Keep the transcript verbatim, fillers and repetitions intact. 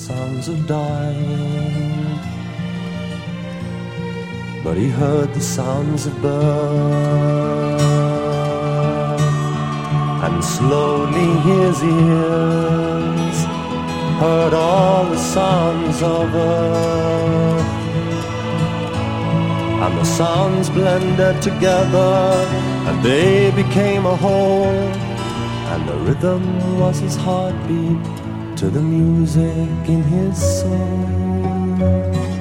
sounds of dying, but he heard the sounds of birth, and slowly his ears heard all the sounds of earth, and the sounds blended together, and they became a whole, and the rhythm was his heartbeat to the music in his soul.